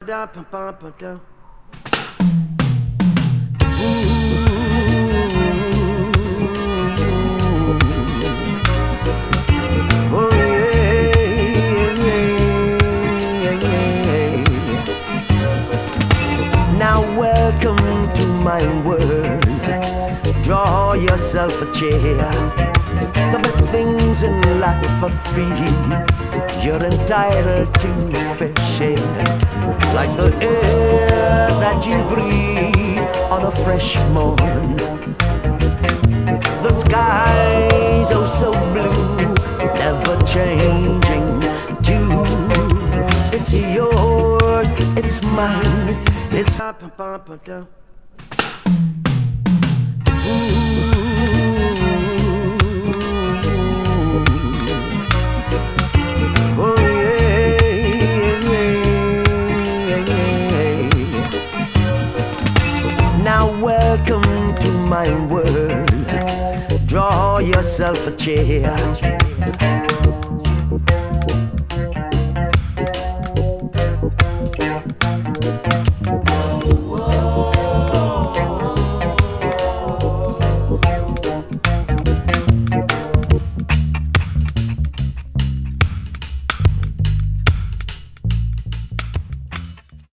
Oh yeah, yeah. Now welcome to my world. Draw yourself a chair. The best things in life are free. You're entitled to fair share. Like the air that you breathe on a fresh morn. The sky's oh so blue, never changing too. It's yours, it's mine, it's oh yeah. Now welcome to my world. Draw yourself a chair.